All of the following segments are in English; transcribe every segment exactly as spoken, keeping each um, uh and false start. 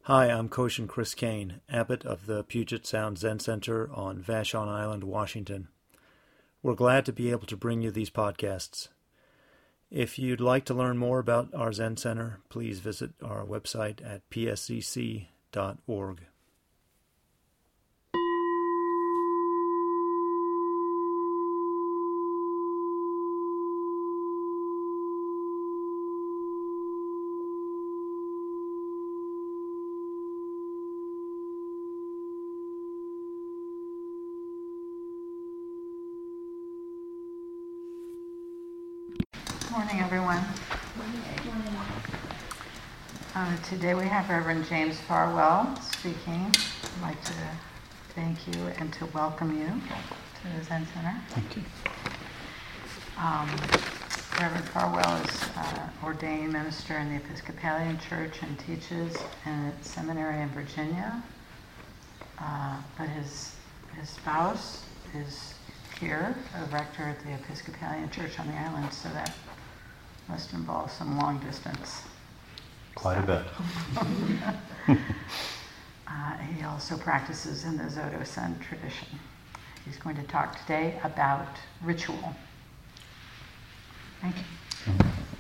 Hi, I'm Koshin Chris Kane, abbot of the Puget Sound Zen Center on Vashon Island, Washington. We're glad to be able to bring you these podcasts. If you'd like to learn more about our Zen Center, please visit our website at p s c c dot org. Good morning, everyone. Uh, today we have Reverend James Farwell speaking. I'd like to thank you and to welcome you to the Zen Center. Thank you. Um, Reverend Farwell is uh, ordained minister in the Episcopalian Church and teaches in a seminary in Virginia. Uh, but his his spouse is here, a rector at the Episcopalian Church on the island, so that must involve some long distance. Quite a bit. uh, he also practices in the Zodo Sun tradition. He's going to talk today about ritual. Thank you.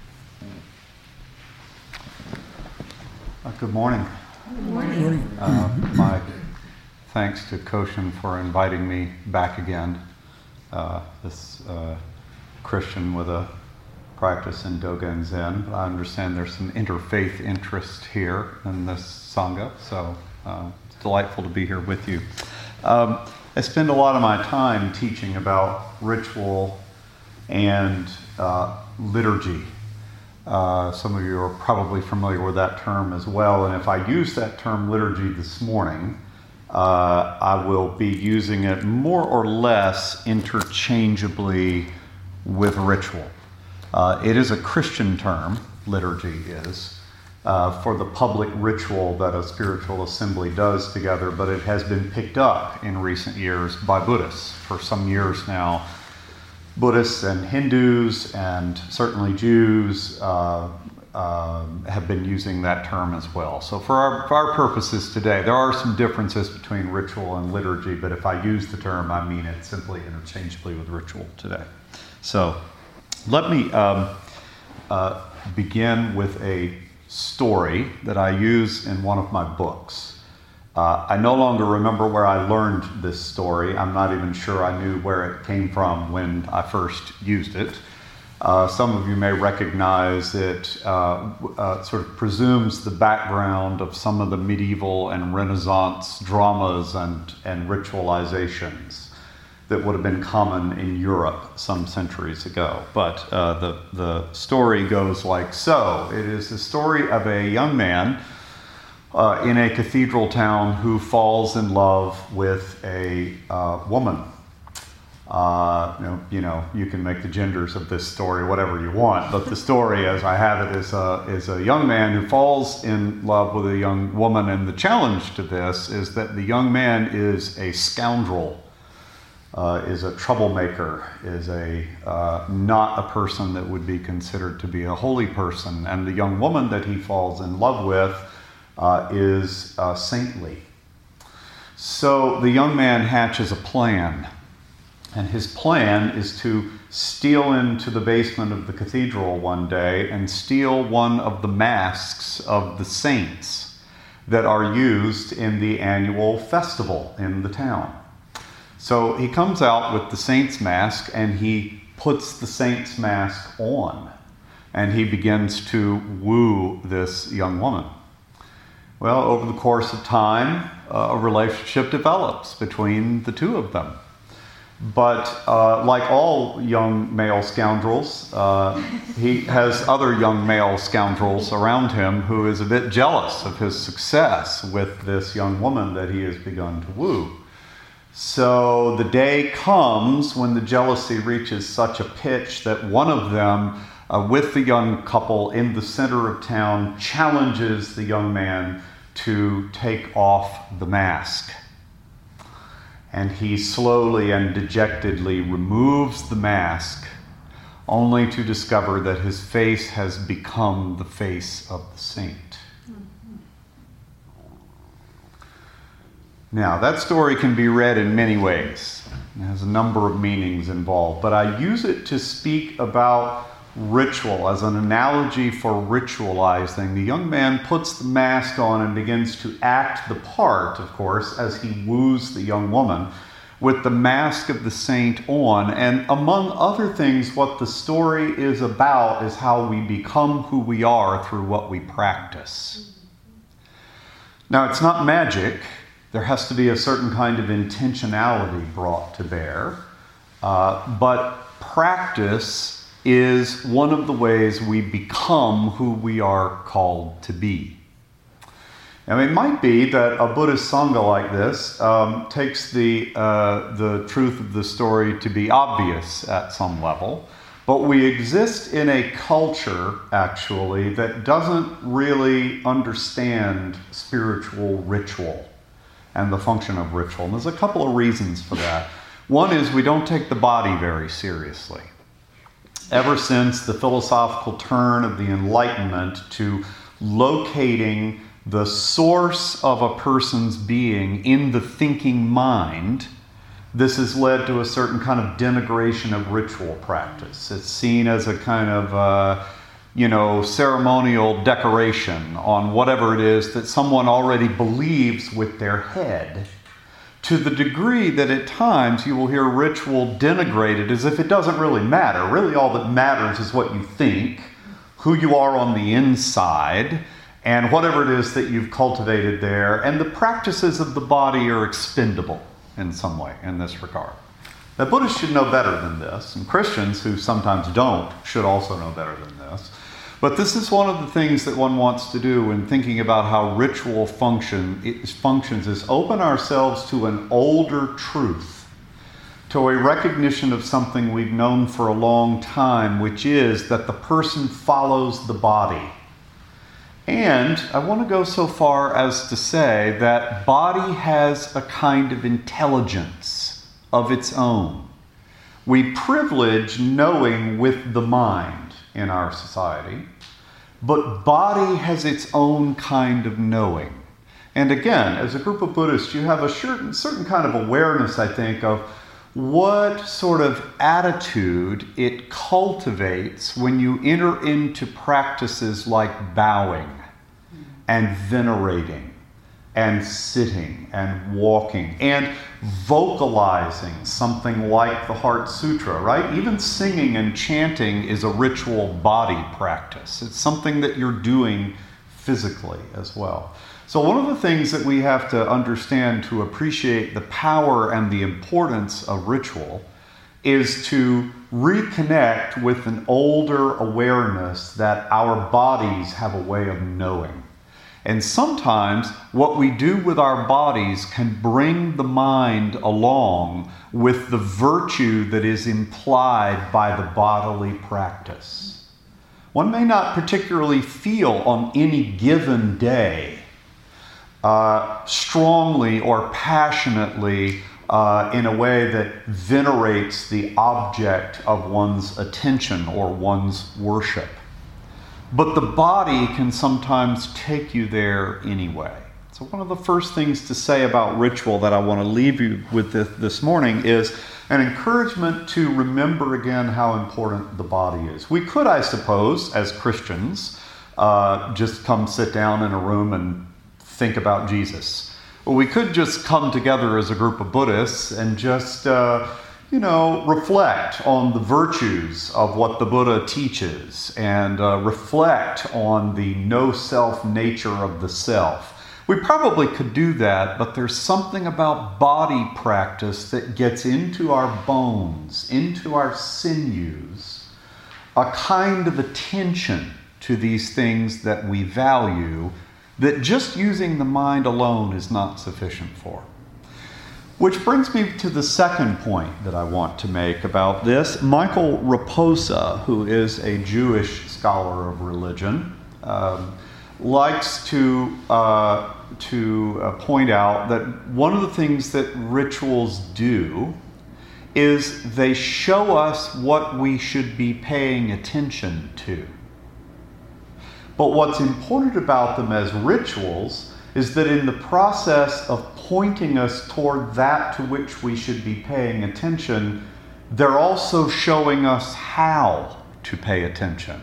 Uh, good morning. Good morning. Uh, my thanks to Koshin for inviting me back again. Uh, this uh, Christian with a practice in Dogen Zen. I understand there's some interfaith interest here in this Sangha, so uh, it's delightful to be here with you. Um, I spend a lot of my time teaching about ritual and uh, liturgy. Uh, some of you are probably familiar with that term as well, and if I use that term liturgy this morning, uh, I will be using it more or less interchangeably with ritual. Uh, it is a Christian term, liturgy is, uh, for the public ritual that a spiritual assembly does together, but it has been picked up in recent years by Buddhists. For some years now, Buddhists and Hindus and certainly Jews uh, uh, have been using that term as well. So for our, for our purposes today, there are some differences between ritual and liturgy, but if I use the term, I mean it simply interchangeably with ritual today. So let me um, uh, begin with a story that I use in one of my books. Uh, I no longer remember where I learned this story. I'm not even sure I knew where it came from when I first used it. Uh, some of you may recognize it uh, uh, sort of presumes the background of some of the medieval and Renaissance dramas and, and ritualizations that would have been common in Europe some centuries ago. But uh, the, the story goes like so. It is the story of a young man uh, in a cathedral town who falls in love with a uh, woman. Uh, you know, you know, you can make the genders of this story whatever you want, but the story as I have it is a, is a young man who falls in love with a young woman, and the challenge to this is that the young man is a scoundrel. Uh, is a troublemaker, is a uh, not a person that would be considered to be a holy person. And the young woman that he falls in love with uh, is uh, saintly. So the young man hatches a plan. And his plan is to steal into the basement of the cathedral one day and steal one of the masks of the saints that are used in the annual festival in the town. So he comes out with the saint's mask and he puts the saint's mask on and he begins to woo this young woman. Well, over the course of time, uh, a relationship develops between the two of them. But uh, like all young male scoundrels, uh, he has other young male scoundrels around him who is a bit jealous of his success with this young woman that he has begun to woo. So the day comes when the jealousy reaches such a pitch that one of them, uh, with the young couple in the center of town, challenges the young man to take off the mask. And he slowly and dejectedly removes the mask, only to discover that his face has become the face of the saint. Now, that story can be read in many ways. It has a number of meanings involved, but I use it to speak about ritual as an analogy for ritualizing. The young man puts the mask on and begins to act the part, of course, as he woos the young woman with the mask of the saint on. And among other things, what the story is about is how we become who we are through what we practice. Now, it's not magic. There has to be a certain kind of intentionality brought to bear. Uh, but practice is one of the ways we become who we are called to be. Now, it might be that a Buddhist Sangha like this um, takes the, uh, the truth of the story to be obvious at some level, but we exist in a culture, actually, that doesn't really understand spiritual ritual and the function of ritual. And there's a couple of reasons for that. One is we don't take the body very seriously. Ever since the philosophical turn of the Enlightenment to locating the source of a person's being in the thinking mind, this has led to a certain kind of denigration of ritual practice. It's seen as a kind of, uh, you know, ceremonial decoration on whatever it is that someone already believes with their head, to the degree that at times you will hear ritual denigrated as if it doesn't really matter. Really all that matters is what you think, who you are on the inside, and whatever it is that you've cultivated there, and the practices of the body are expendable in some way in this regard. Now, Buddhists should know better than this, and Christians who sometimes don't should also know better than this. But this is one of the things that one wants to do when thinking about how ritual function, it functions, is open ourselves to an older truth, to a recognition of something we've known for a long time, which is that the person follows the body. And I want to go so far as to say that body has a kind of intelligence of its own. We privilege knowing with the mind in our society, but body has its own kind of knowing. And again, as a group of Buddhists, you have a certain, certain kind of awareness, I think, of what sort of attitude it cultivates when you enter into practices like bowing and venerating and sitting and walking and vocalizing something like the Heart Sutra, right? Even singing and chanting is a ritual body practice. It's something that you're doing physically as well. So one of the things that we have to understand to appreciate the power and the importance of ritual is to reconnect with an older awareness that our bodies have a way of knowing. And sometimes what we do with our bodies can bring the mind along with the virtue that is implied by the bodily practice. One may not particularly feel on any given day uh, strongly or passionately uh, in a way that venerates the object of one's attention or one's worship. But the body can sometimes take you there anyway. So one of the first things to say about ritual that I want to leave you with this, this morning is an encouragement to remember again how important the body is. We could, I suppose, as Christians, uh, just come sit down in a room and think about Jesus. Or we could just come together as a group of Buddhists and just... Uh, you know, reflect on the virtues of what the Buddha teaches and uh, reflect on the no-self nature of the self. We probably could do that, but there's something about body practice that gets into our bones, into our sinews, a kind of attention to these things that we value that just using the mind alone is not sufficient for. Which brings me to the second point that I want to make about this. Michael Raposa, who is a Jewish scholar of religion, um, likes to, uh, to uh, point out that one of the things that rituals do is they show us what we should be paying attention to. But what's important about them as rituals is that in the process of pointing us toward that to which we should be paying attention, they're also showing us how to pay attention.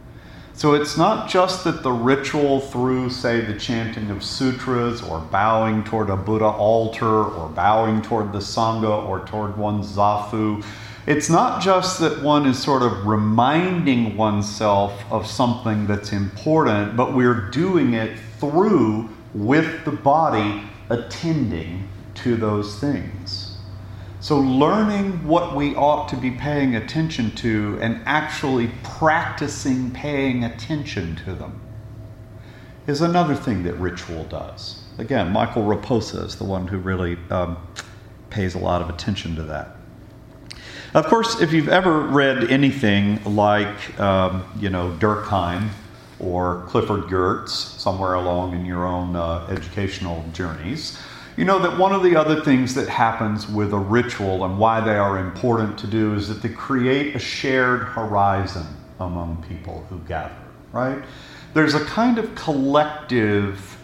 So it's not just that the ritual through, say, the chanting of sutras or bowing toward a Buddha altar or bowing toward the Sangha or toward one's zafu. It's not just that one is sort of reminding oneself of something that's important, but we're doing it through, with the body, attending to those things. So learning what we ought to be paying attention to and actually practicing paying attention to them is another thing that ritual does. Again, Michael Raposa is the one who really um, pays a lot of attention to that. Of course, if you've ever read anything like, um, you know, Durkheim or Clifford Geertz, somewhere along in your own uh, educational journeys, you know that one of the other things that happens with a ritual and why they are important to do is that they create a shared horizon among people who gather, right? There's a kind of collective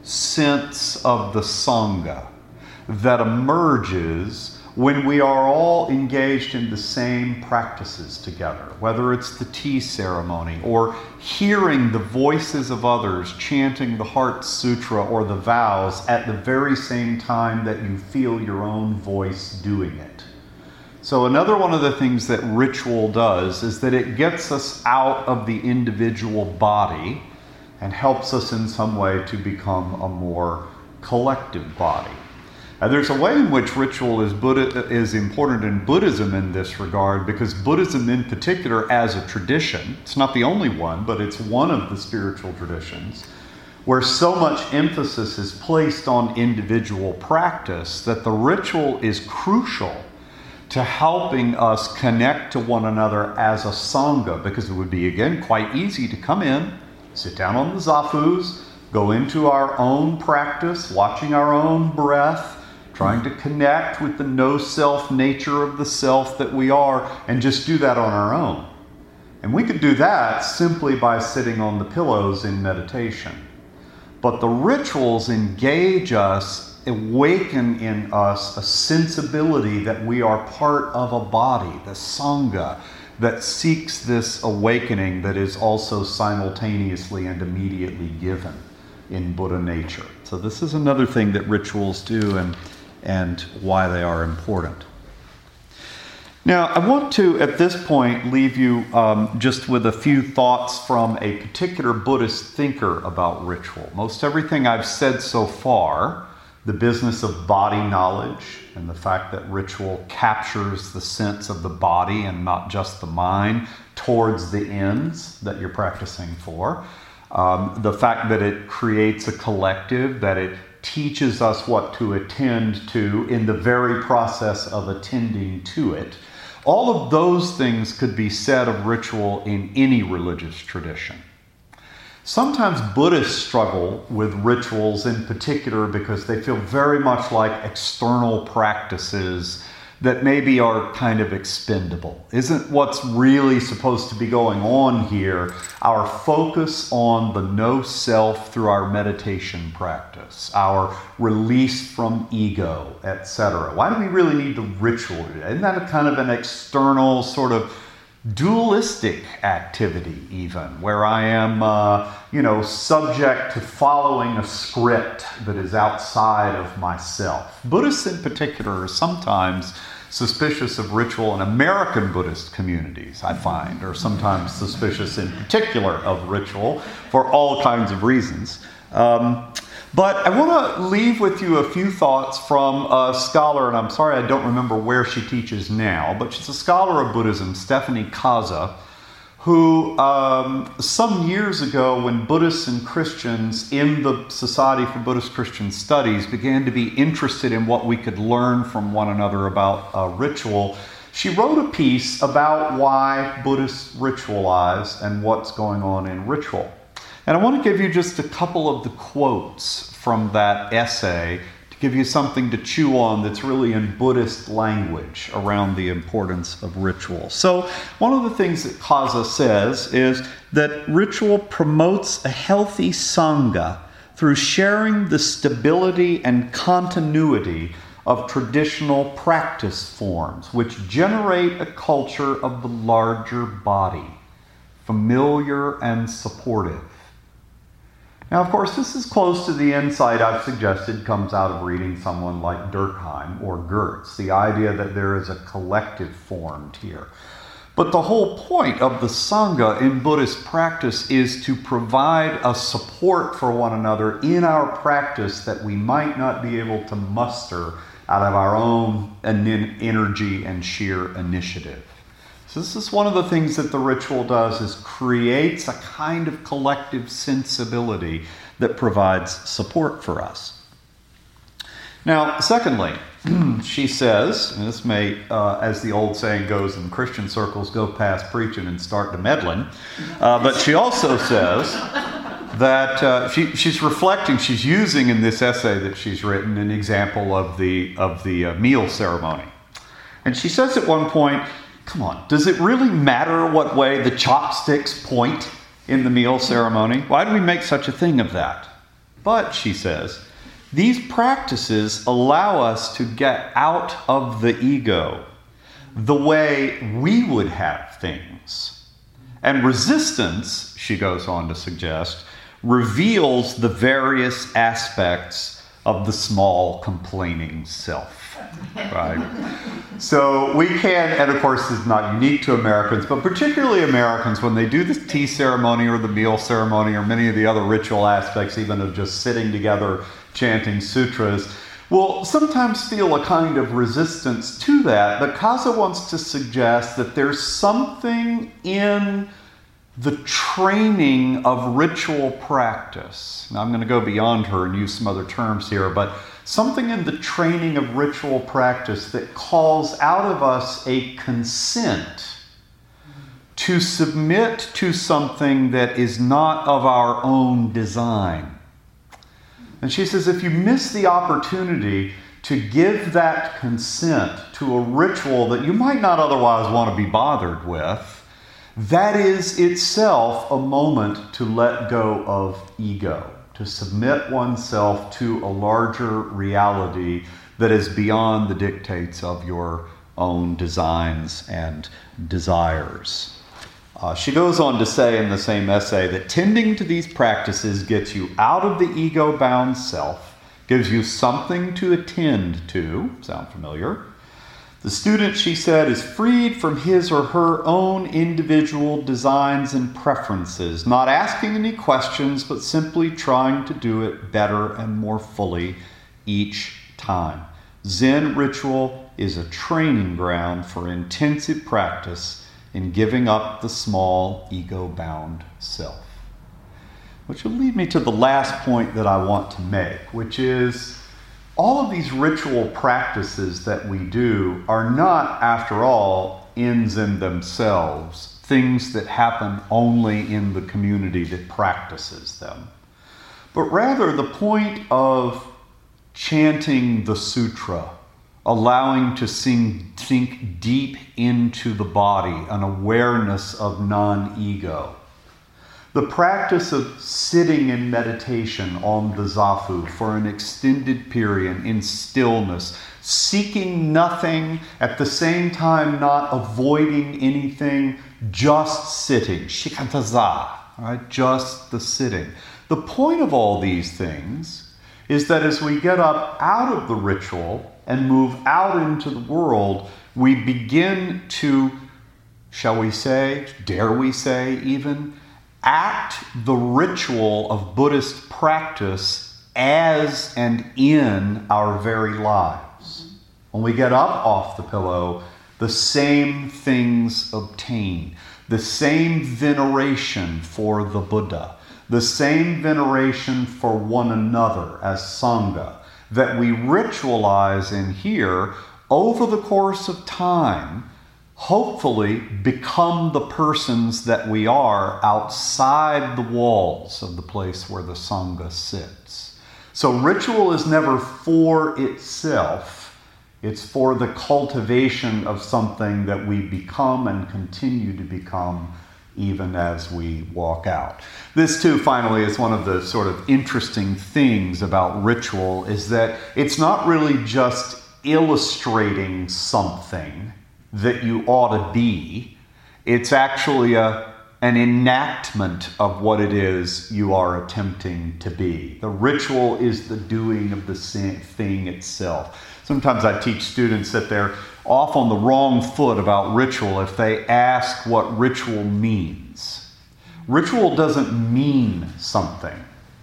sense of the Sangha that emerges when we are all engaged in the same practices together, whether it's the tea ceremony or hearing the voices of others chanting the Heart Sutra or the vows at the very same time that you feel your own voice doing it. So another one of the things that ritual does is that it gets us out of the individual body and helps us in some way to become a more collective body. And there's a way in which ritual is, Buddha, is important in Buddhism in this regard, because Buddhism in particular as a tradition, it's not the only one, but it's one of the spiritual traditions, where so much emphasis is placed on individual practice that the ritual is crucial to helping us connect to one another as a Sangha, because it would be, again, quite easy to come in, sit down on the zafus, go into our own practice, watching our own breath, trying to connect with the no-self nature of the self that we are, and just do that on our own. And we could do that simply by sitting on the pillows in meditation. But the rituals engage us, awaken in us a sensibility that we are part of a body, the Sangha, that seeks this awakening that is also simultaneously and immediately given in Buddha nature. So this is another thing that rituals do, and and why they are important. Now, I want to, at this point, leave you um, just with a few thoughts from a particular Buddhist thinker about ritual. Most everything I've said so far, the business of body knowledge and the fact that ritual captures the sense of the body and not just the mind towards the ends that you're practicing for, um, the fact that it creates a collective, that it teaches us what to attend to in the very process of attending to it. All of those things could be said of ritual in any religious tradition. Sometimes Buddhists struggle with rituals in particular because they feel very much like external practices that maybe are kind of expendable. Isn't what's really supposed to be going on here our focus on the no-self through our meditation practice, our release from ego, et cetera? Why do we really need the ritual? Isn't that a kind of an external sort of dualistic activity even, where I am, uh, you know, subject to following a script that is outside of myself? Buddhists in particular are sometimes suspicious of ritual, in American Buddhist communities, I find, are sometimes suspicious in particular of ritual for all kinds of reasons. Um, But I want to leave with you a few thoughts from a scholar, and I'm sorry I don't remember where she teaches now, but she's a scholar of Buddhism, Stephanie Kaza, who um, some years ago, when Buddhists and Christians in the Society for Buddhist Christian Studies began to be interested in what we could learn from one another about uh, ritual, she wrote a piece about why Buddhists ritualize and what's going on in ritual. And I want to give you just a couple of the quotes from that essay to give you something to chew on that's really in Buddhist language around the importance of ritual. So one of the things that Kaza says is that ritual promotes a healthy sangha through sharing the stability and continuity of traditional practice forms, which generate a culture of the larger body, familiar and supportive. Now, of course, this is close to the insight I've suggested comes out of reading someone like Durkheim or Goetz, the idea that there is a collective formed here. But the whole point of the Sangha in Buddhist practice is to provide a support for one another in our practice that we might not be able to muster out of our own energy and sheer initiative. So this is one of the things that the ritual does, is creates a kind of collective sensibility that provides support for us. Now, secondly, she says, and this may, uh, as the old saying goes in Christian circles, go past preaching and start to meddling, uh, but she also says that uh, she, she's reflecting, she's using in this essay that she's written an example of the, of the uh, meal ceremony. And she says at one point, come on, does it really matter what way the chopsticks point in the meal ceremony? Why do we make such a thing of that? But, she says, these practices allow us to get out of the ego the way we would have things. And resistance, she goes on to suggest, reveals the various aspects of the small complaining self. Right? So we can, and of course this is not unique to Americans, but particularly Americans, when they do the tea ceremony or the meal ceremony or many of the other ritual aspects, even of just sitting together chanting sutras, will sometimes feel a kind of resistance to that. But Kaza wants to suggest that there's something in the training of ritual practice. Now I'm going to go beyond her and use some other terms here, but something in the training of ritual practice that calls out of us a consent to submit to something that is not of our own design. And she says if you miss the opportunity to give that consent to a ritual that you might not otherwise want to be bothered with, that is itself a moment to let go of ego, to submit oneself to a larger reality that is beyond the dictates of your own designs and desires. Uh, she goes on to say in the same essay that tending to these practices gets you out of the ego-bound self, gives you something to attend to. Sound familiar? The student, she said, is freed from his or her own individual designs and preferences, not asking any questions, but simply trying to do it better and more fully each time. Zen ritual is a training ground for intensive practice in giving up the small, ego-bound self. Which will lead me to the last point that I want to make, which is all of these ritual practices that we do are not, after all, ends in themselves, things that happen only in the community that practices them. But rather, the point of chanting the sutra, allowing to sink, sink deep into the body, an awareness of non-ego. The practice of sitting in meditation on the zafu for an extended period in stillness, seeking nothing, at the same time not avoiding anything, just sitting, shikantaza, right? Just the sitting. The point of all these things is that as we get up out of the ritual and move out into the world, we begin to, shall we say, dare we say even, act the ritual of Buddhist practice as and in our very lives. When we get up off the pillow, the same things obtain. The same veneration for the Buddha. The same veneration for one another as Sangha that we ritualize in here over the course of time, hopefully become the persons that we are outside the walls of the place where the Sangha sits. So ritual is never for itself. It's for the cultivation of something that we become and continue to become even as we walk out. This too, finally, is one of the sort of interesting things about ritual, is that it's not really just illustrating something that you ought to be. It's actually a, an enactment of what it is you are attempting to be. The ritual is the doing of the thing itself. Sometimes I teach students that they're off on the wrong foot about ritual if they ask what ritual means. Ritual doesn't mean something.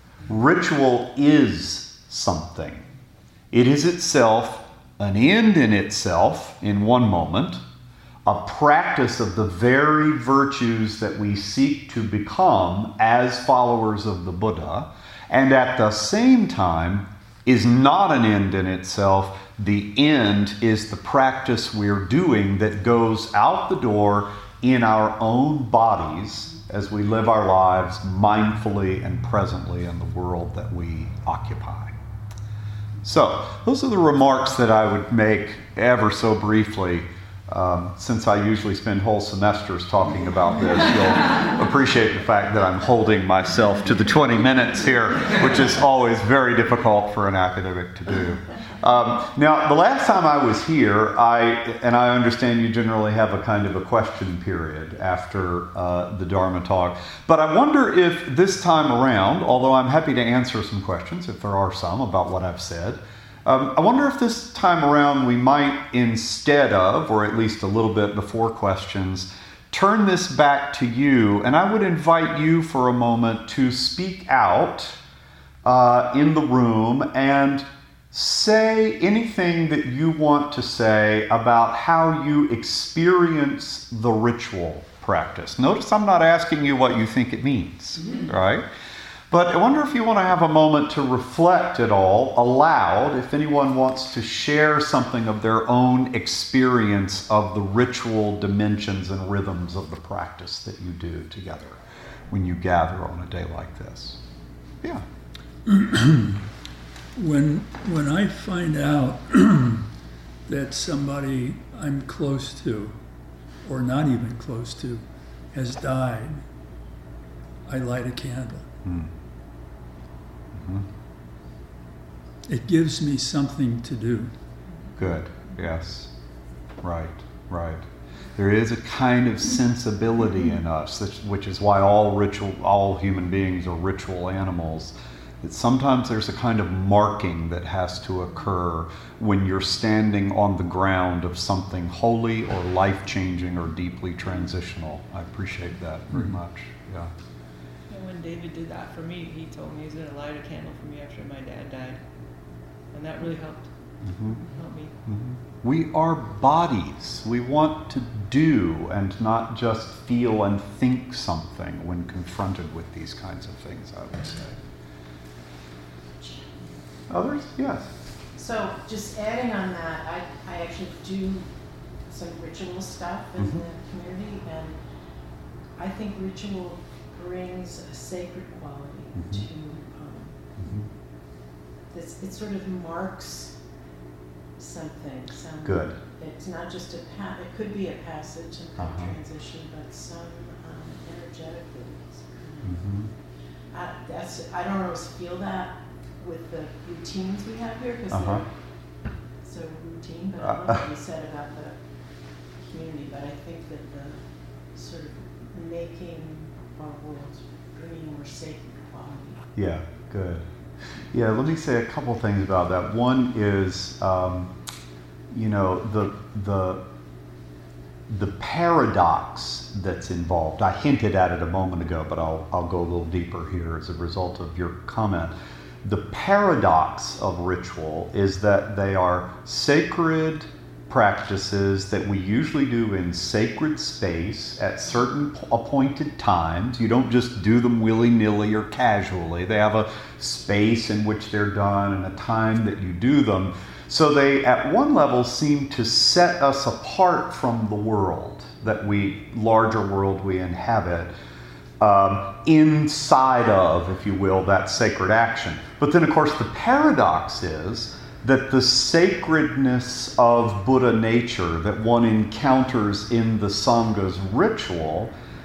Ritual is something. It is itself an end in itself in one moment, a practice of the very virtues that we seek to become as followers of the Buddha, and at the same time is not an end in itself. The end is the practice we're doing that goes out the door in our own bodies as we live our lives mindfully and presently in the world that we occupy. So, those are the remarks that I would make ever so briefly. Um, since I usually spend whole semesters talking about this, you'll appreciate the fact that I'm holding myself to the twenty minutes here, which is always very difficult for an academic to do. Um, now, the last time I was here, I and I understand you generally have a kind of a question period after uh, the Dharma talk, but I wonder if this time around, although I'm happy to answer some questions if there are some about what I've said, Um, I wonder if this time around we might, instead of, or at least a little bit before questions, turn this back to you, and I would invite you for a moment to speak out uh, in the room and say anything that you want to say about how you experience the ritual practice. Notice I'm not asking you what you think it means, right? But I wonder if you want to have a moment to reflect at all, aloud, if anyone wants to share something of their own experience of the ritual dimensions and rhythms of the practice that you do together when you gather on a day like this. Yeah. when when I find out that somebody I'm close to, or not even close to, has died, I light a candle. Mm. Mm-hmm. It gives me something to do. Good, yes. Right, right. There is a kind of sensibility in us, which is why all ritual, all human beings are ritual animals. That sometimes there's a kind of marking that has to occur when you're standing on the ground of something holy or life-changing or deeply transitional. I appreciate that very mm-hmm. much, yeah. When David did that for me, he told me he was going to light a candle for me after my dad died. And that really helped. Mm-hmm. Helped me. Mm-hmm. We are bodies. We want to do and not just feel and think something when confronted with these kinds of things, I would say. Others? Yes. So just adding on that, I, I actually do some ritual stuff in mm-hmm. the community, and I think ritual brings a sacred quality mm-hmm. to um, mm-hmm. this. It sort of marks something. Some, Good. It's not just a pa- it could be a passage and uh-huh. transition, but some um, energetically. Mm-hmm. I, that's I don't always feel that with the routines we have here because uh-huh. they're so routine. But I love what you said about the community. But I think that the sort of making our worlds bringing more sacred quality. Yeah, good. Yeah, let me say a couple things about that. One is, um, you know, the the the paradox that's involved. I hinted at it a moment ago, but I'll I'll go a little deeper here as a result of your comment. The paradox of ritual is that they are sacred practices that we usually do in sacred space at certain appointed times. You don't just do them willy-nilly or casually. They have a space in which they're done and a time that you do them. So they, at one level, seem to set us apart from the world that we, larger world we inhabit, um, inside of, if you will, that sacred action. But then, of course, the paradox is that the sacredness of Buddha nature that one encounters in the Sangha's ritual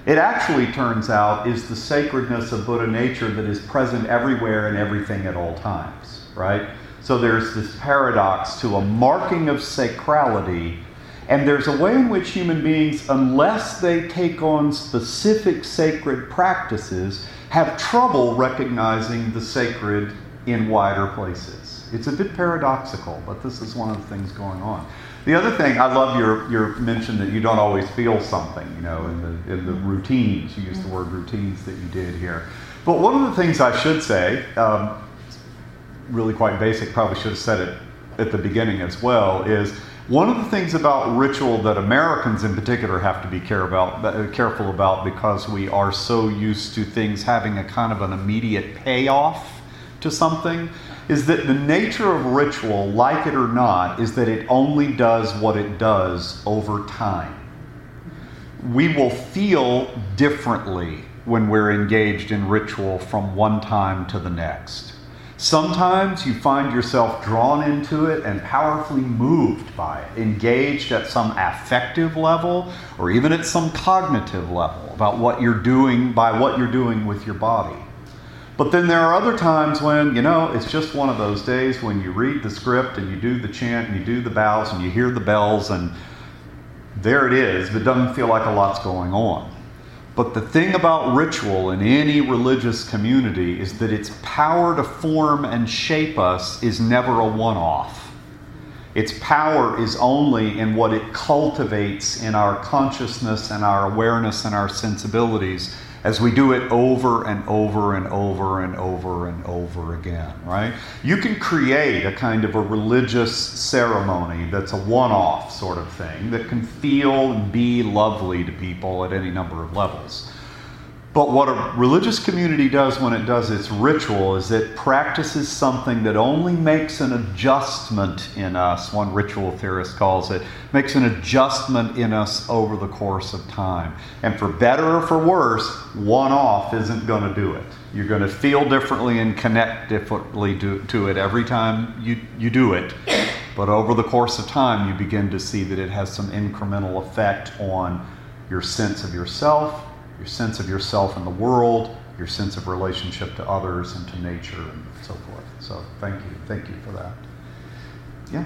It actually turns out is the sacredness of Buddha nature that is present everywhere and everything at all times, right? So there's this paradox to a marking of sacrality, and there's a way in which human beings, unless they take on specific sacred practices, have trouble recognizing the sacred in wider places. It's a bit paradoxical, but this is one of the things going on. The other thing, I love your, your mention that you don't always feel something, you know, in the, in the routines. You used the word routines that you did here. But one of the things I should say, um, really quite basic, probably should have said it at the beginning as well, is one of the things about ritual that Americans in particular have to be care about, uh, careful about, because we are so used to things having a kind of an immediate payoff to something, is that the nature of ritual, like it or not, is that it only does what it does over time. We will feel differently when we're engaged in ritual from one time to the next. Sometimes you find yourself drawn into it and powerfully moved by it, engaged at some affective level or even at some cognitive level about what you're doing by what you're doing with your body. But then there are other times when, you know, it's just one of those days when you read the script and you do the chant and you do the bows and you hear the bells and there it is, but it doesn't feel like a lot's going on. But the thing about ritual in any religious community is that its power to form and shape us is never a one-off. Its power is only in what it cultivates in our consciousness and our awareness and our sensibilities as we do it over and over and over and over and over again, right? You can create a kind of a religious ceremony that's a one-off sort of thing that can feel and be lovely to people at any number of levels. But what a religious community does when it does its ritual is it practices something that only makes an adjustment in us, one ritual theorist calls it, makes an adjustment in us over the course of time. And for better or for worse, one-off isn't going to do it. You're going to feel differently and connect differently to, to it every time you, you do it. But over the course of time, you begin to see that it has some incremental effect on your sense of yourself, your sense of yourself in the world, your sense of relationship to others and to nature and so forth. So thank you. Thank you for that. Yeah?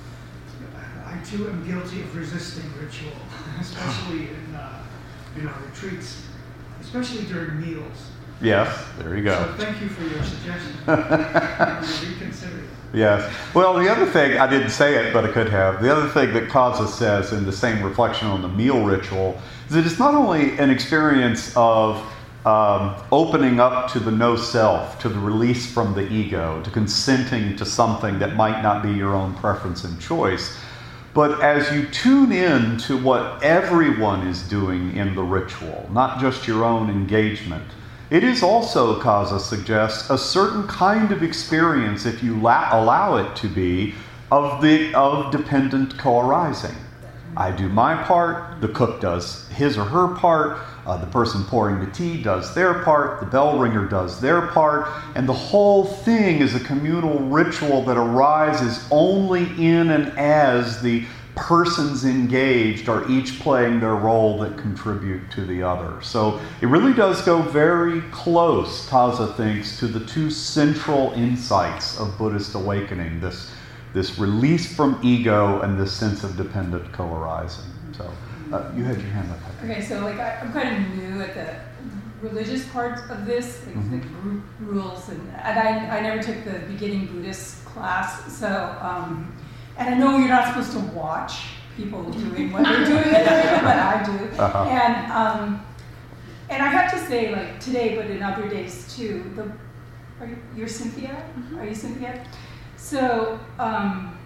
I too am guilty of resisting ritual, especially in, uh, in our retreats, especially during meals. Yes, there you go. So thank you for your suggestion. I'm going to reconsider it. Yes. Well, the other thing, I didn't say it, but I could have. The other thing that Kaza says in the same reflection on the meal ritual is that it's not only an experience of um, opening up to the no self, to the release from the ego, to consenting to something that might not be your own preference and choice, but as you tune in to what everyone is doing in the ritual, not just your own engagement, it is also, Kaza suggests, a certain kind of experience, if you la- allow it to be, of the of dependent co-arising. I do my part, the cook does his or her part, uh, the person pouring the tea does their part, the bell ringer does their part, and the whole thing is a communal ritual that arises only in and as the persons engaged are each playing their role that contribute to the other. So it really does go very close, Kaza thinks, to the two central insights of Buddhist awakening, this, this release from ego and this sense of dependent co-arising. So uh, you had your hand up. Okay, so like I, I'm kind of new at the religious part of this, like mm-hmm. the group rules, and, and I, I never took the beginning Buddhist class, so um, and I know you're not supposed to watch people doing what they're doing, but I do. Uh-huh. And um, and I have to say, like today, but in other days too. The are you, you're Cynthia? Mm-hmm. Are you Cynthia? So um,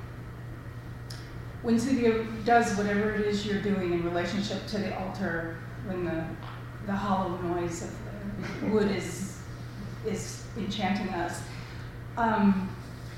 when Cynthia does whatever it is you're doing in relationship to the altar, when the the hollow noise of the wood is is enchanting us, um,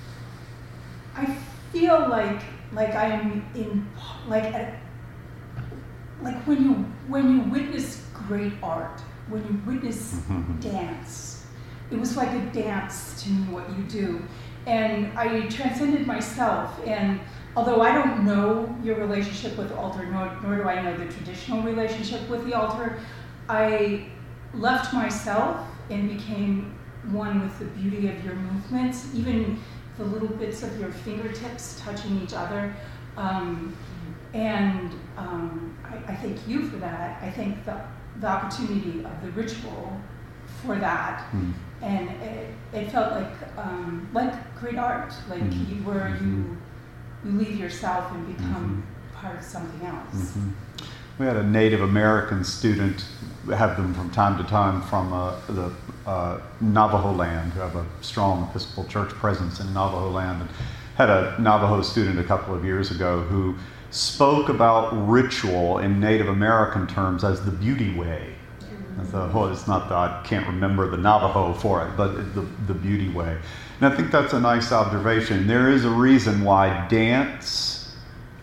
I feel like like I'm in like a, like when you when you witness great art, when you witness dance, it was like a dance to me what you do, and I transcended myself. And although I don't know your relationship with the altar, nor, nor do I know the traditional relationship with the altar, I left myself and became one with the beauty of your movements, even the little bits of your fingertips touching each other. Um, and um, I, I thank you for that. I thank the, the opportunity of the ritual for that. Mm. And it, it felt like um, like great art, like mm. you, where you, you leave yourself and become mm-hmm. part of something else. Mm-hmm. We had a Native American student, have them from time to time from uh, the uh, Navajo land, who have a strong Episcopal Church presence in Navajo land. And had a Navajo student a couple of years ago who spoke about ritual in Native American terms as the beauty way. I thought, well, it's not that I can't remember the Navajo for it, but the, the beauty way. And I think that's a nice observation. There is a reason why dance,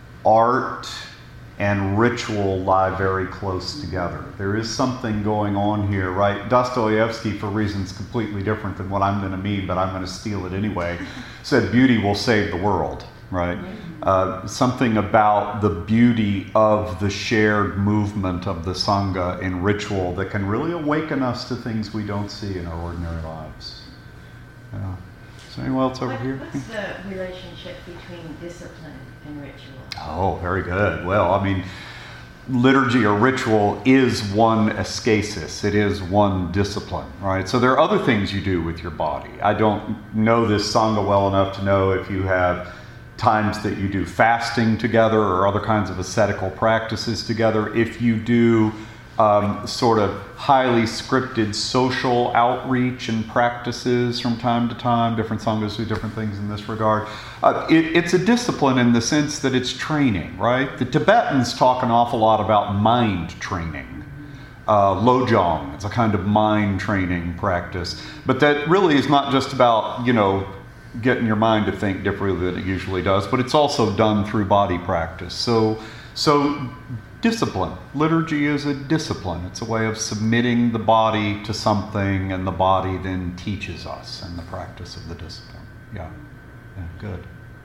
art, and ritual lie very close together. There is something going on here, right? Dostoevsky, for reasons completely different than what I'm going to mean, but I'm going to steal it anyway, said beauty will save the world, right? Uh, something about the beauty of the shared movement of the Sangha in ritual that can really awaken us to things we don't see in our ordinary lives. Yeah. Is anyone else over what, here? What's the relationship between discipline and ritual? Oh, very good. Well, I mean, liturgy or ritual is one ascesis. It is one discipline, right? So there are other things you do with your body. I don't know this Sangha well enough to know if you have times that you do fasting together or other kinds of ascetical practices together. If you do um, sort of highly scripted social outreach and practices from time to time, different Sanghas do different things in this regard. Uh, it, it's a discipline in the sense that it's training, right? The Tibetans talk an awful lot about mind training. Uh, Lojong, it's a kind of mind training practice. But that really is not just about, you know, getting your mind to think differently than it usually does, but it's also done through body practice. So, so discipline. Liturgy is a discipline. It's a way of submitting the body to something, and the body then teaches us in the practice of the discipline. Yeah, yeah, good.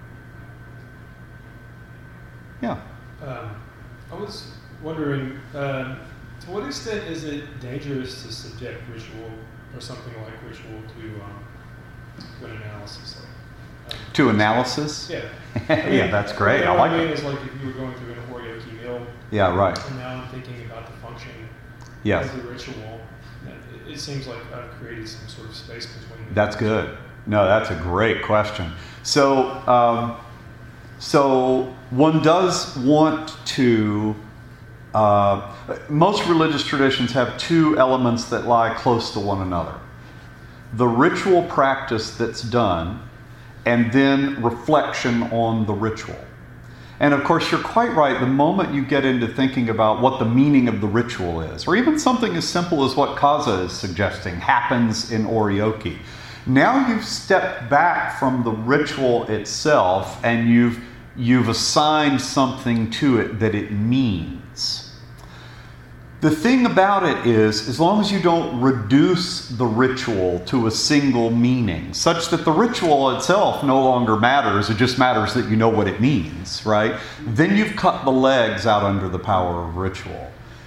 Yeah. Um, I was wondering, um, to what extent is it dangerous to subject ritual or something like ritual to um, to an analysis? Like, um, to analysis? Yeah. I mean, yeah, that's great. I like it. What I mean it. is like if you were going through an Horyoki meal. Yeah, right. And now I'm thinking about the function yes. of the ritual. It, it seems like I've created some sort of space between them. That's good. No, that's a great question. So, um, so one does want to. Uh, most religious traditions have two elements that lie close to one another: the ritual practice that's done, and then reflection on the ritual. And of course, you're quite right. The moment you get into thinking about what the meaning of the ritual is, or even something as simple as what Kaza is suggesting happens in Oryoki, now you've stepped back from the ritual itself and you've you've assigned something to it that it means. The thing about it is, as long as you don't reduce the ritual to a single meaning, such that the ritual itself no longer matters, it just matters that you know what it means, right? Then you've cut the legs out under the power of ritual.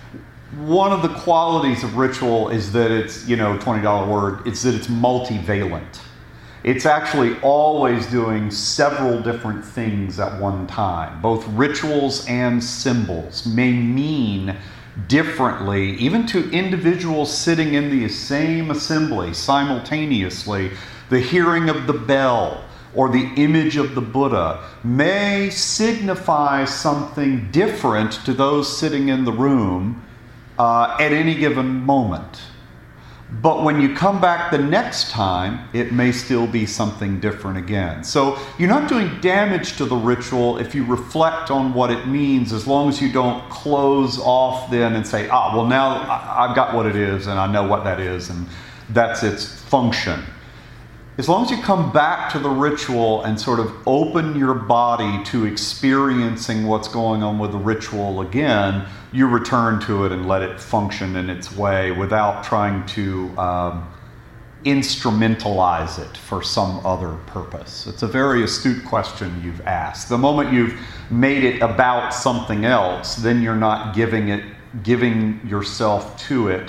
One of the qualities of ritual is that it's, you know, twenty dollar word, it's that it's multivalent. It's actually always doing several different things at one time. Both rituals and symbols may mean differently, even to individuals sitting in the same assembly simultaneously. The hearing of the bell or the image of the Buddha may signify something different to those sitting in the room uh, at any given moment. But when you come back the next time, it may still be something different again. So you're not doing damage to the ritual if you reflect on what it means, as long as you don't close off then and say, ah, well, now I've got what it is and I know what that is and that's its function. As long as you come back to the ritual and sort of open your body to experiencing what's going on with the ritual again, you return to it and let it function in its way without trying to um, instrumentalize it for some other purpose. It's a very astute question you've asked. The moment you've made it about something else, then you're not giving it giving yourself to it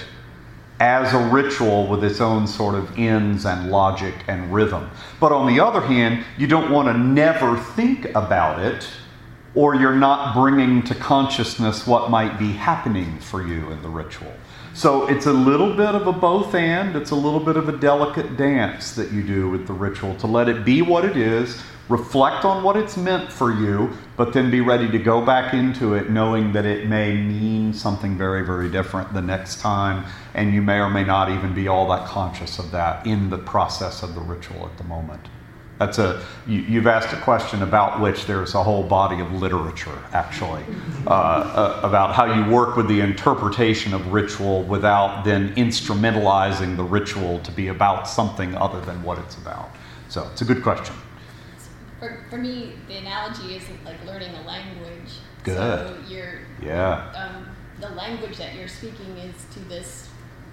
as a ritual with its own sort of ends and logic and rhythm. But on the other hand, you don't want to never think about it, or you're not bringing to consciousness what might be happening for you in the ritual. So it's a little bit of a both and, it's a little bit of a delicate dance that you do with the ritual to let it be what it is, reflect on what it's meant for you, but then be ready to go back into it knowing that it may mean something very, very different the next time, and you may or may not even be all that conscious of that in the process of the ritual at the moment. That's a, you, you've asked a question about which there's a whole body of literature, actually, uh, uh, about how you work with the interpretation of ritual without then instrumentalizing the ritual to be about something other than what it's about. So it's a good question. For, for me, the analogy is like learning a language. Good. So you're, Yeah. um, the language that you're speaking is to this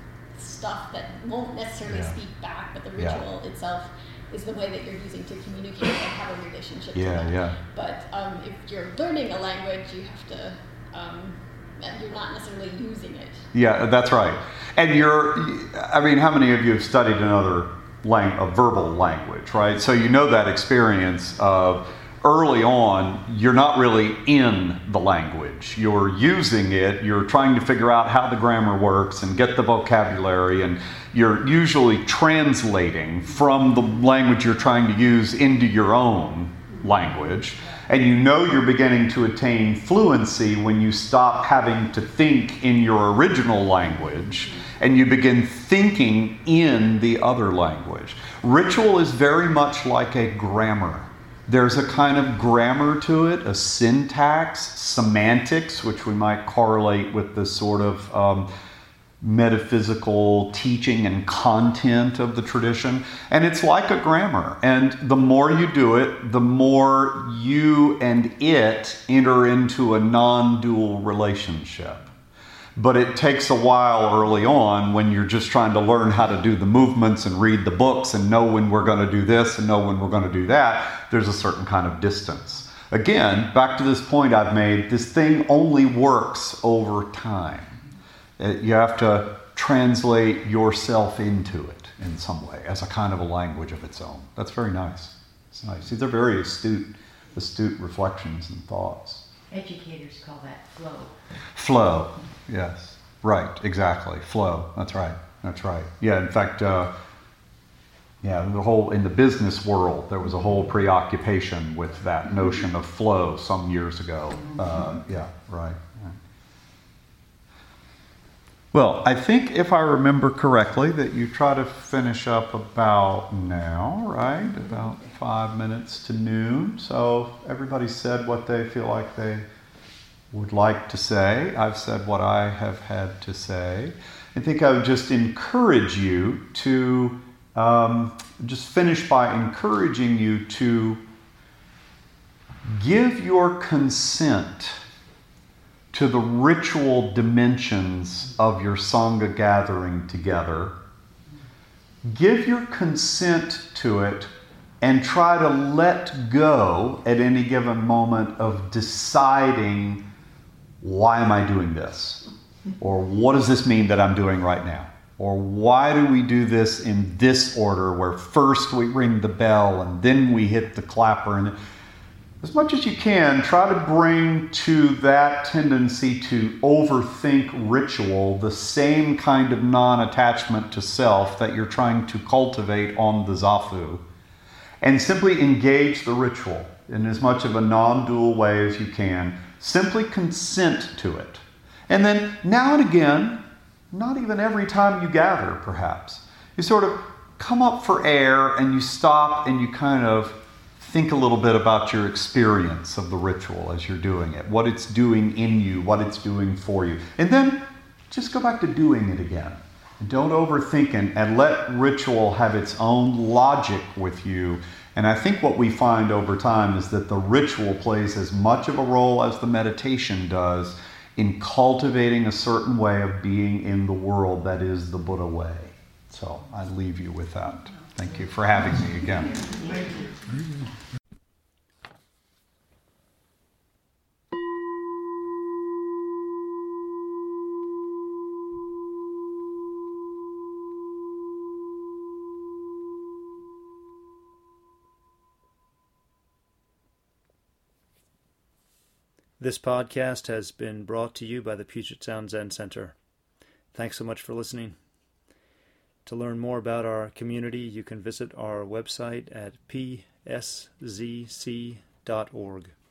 stuff that won't necessarily Yeah. speak back, but the Yeah. ritual itself is the way that you're using to communicate and have a relationship Yeah, to them. yeah. But um, if you're learning a language, you have to, um, you're not necessarily using it. Yeah, that's right. And you're, I mean, how many of you have studied another lang- a verbal language, right? So you know that experience of early on, you're not really in the language. You're using it, you're trying to figure out how the grammar works and get the vocabulary, and you're usually translating from the language you're trying to use into your own language. And you know you're beginning to attain fluency when you stop having to think in your original language and you begin thinking in the other language. Ritual is very much like a grammar. There's a kind of grammar to it, a syntax, semantics, which we might correlate with the sort of um, metaphysical teaching and content of the tradition. And it's like a grammar. And the more you do it, the more you and it enter into a non-dual relationship. But it takes a while early on when you're just trying to learn how to do the movements and read the books and know when we're going to do this and know when we're going to do that. There's a certain kind of distance. Again, back to this point I've made, this thing only works over time. You have to translate yourself into it in some way as a kind of a language of its own. That's very nice. It's nice. These are very astute, astute reflections and thoughts. Educators call that flow. Flow, yes. Right, exactly. Flow, that's right. That's right. Yeah, in fact, uh, yeah, the whole, in the business world, there was a whole preoccupation with that notion of flow some years ago. Uh, yeah, right. Well, I think if I remember correctly that you try to finish up about now, right? About five minutes to noon. So everybody said what they feel like they would like to say. I've said what I have had to say. I think I would just encourage you to um, just finish by encouraging you to give your consent to the ritual dimensions of your Sangha gathering together. Give your consent to it and try to let go at any given moment of deciding, why am I doing this? Or what does this mean that I'm doing right now? Or why do we do this in this order where first we ring the bell and then we hit the clapper? And as much as you can, try to bring to that tendency to overthink ritual the same kind of non-attachment to self that you're trying to cultivate on the zafu, and simply engage the ritual in as much of a non-dual way as you can. Simply consent to it. And then now and again, not even every time you gather perhaps, you sort of come up for air and you stop and you kind of think a little bit about your experience of the ritual as you're doing it, what it's doing in you, what it's doing for you. And then just go back to doing it again. And don't overthink it, and let ritual have its own logic with you. And I think what we find over time is that the ritual plays as much of a role as the meditation does in cultivating a certain way of being in the world that is the Buddha way. So I leave you with that. Thank you for having me again. Thank you. This podcast has been brought to you by the Puget Sound Zen Center. Thanks so much for listening. To learn more about our community, you can visit our website at p s z c dot org.